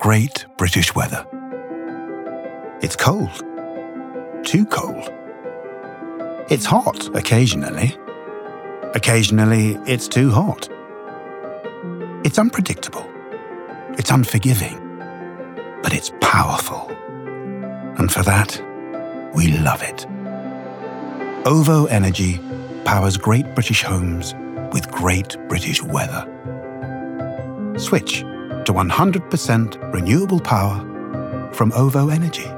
Great British weather. It's cold. Too cold. It's hot occasionally. Occasionally, it's too hot. It's unpredictable. It's unforgiving. But it's powerful. And for that, we love it. OVO Energy powers Great British homes with Great British weather. Switch to 100% renewable power from OVO Energy.